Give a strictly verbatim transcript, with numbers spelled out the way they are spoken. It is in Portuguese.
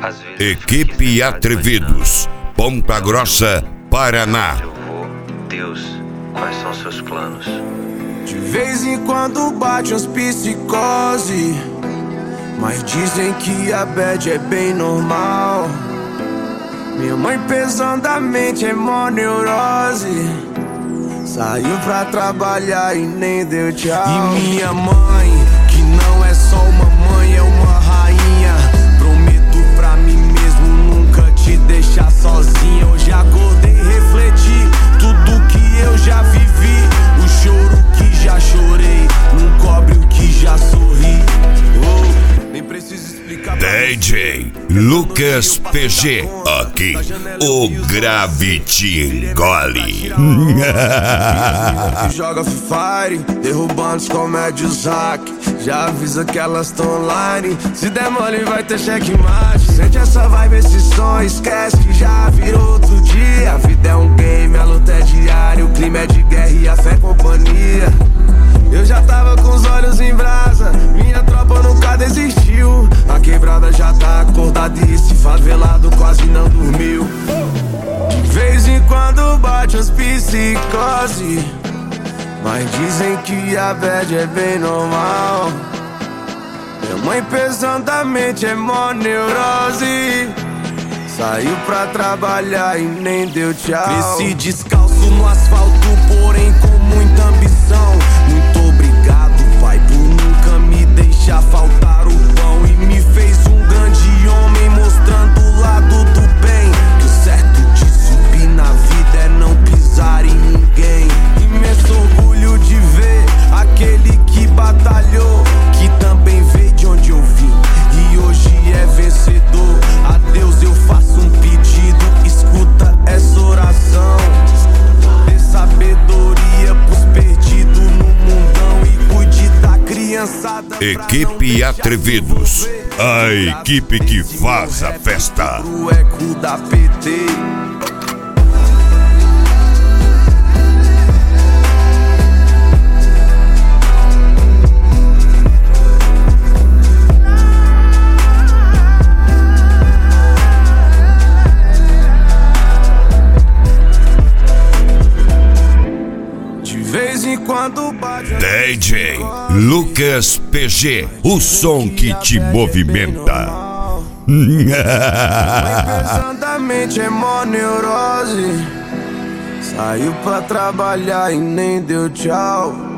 Equipe Atrevidos, Ponta Grossa, Paraná. Eu vou, Deus, quais são seus planos? De vez em quando bate uns psicose, mas dizem que a bad é bem normal. Minha mãe pesadamente é mó neurose, saiu pra trabalhar e nem deu tchau. E minha mãe, que não é só uma mãe, é uma rainha. Prometo pra mim mesmo nunca te deixar sozinha. Hoje acordei e refleti tudo que eu já vivi. O choro que já chorei não cobre o que já sorri. Oh, nem preciso explicar. D J Lucas P G, aqui o grave te engole. Joga Free Fire, derrubando os comédios hack. Já avisa que elas tão online, se der mole vai ter checkmate. Sente essa vibe, esse som, esquece que já virou outro dia. A vida é um game, a luta é diária, o clima é de guerra e a fé é companhia. Eu já tava com os olhos em brasa, minha tropa nunca desistiu. A quebrada já tá acordada e esse favelado quase não dormiu. De vez em quando bate as psicose, mas dizem que a bad é bem normal. Minha mãe pesadamente é mó neurose, saiu pra trabalhar e nem deu tchau. Cresci descalço no asfalto, porém com muita ambição. Muito obrigado, pai, por nunca me deixar faltar o pão. E me fez um grande homem, mostrando o lado do bem. Que o certo de subir na vida é não pisar em ninguém. Imenso orgulho de ver aquele que batalhou, que também veio de onde eu vim e hoje é vencedor. A Deus eu faço um pedido, escuta essa oração. Dê sabedoria pros perdidos no mundão e cuide da criançada. Equipe Atrevidos, a equipe que faz a festa. Pro eco da P T. D J Lucas P G, o som que te movimenta. Pesadamente é mó neurose, saiu pra trabalhar e nem deu tchau.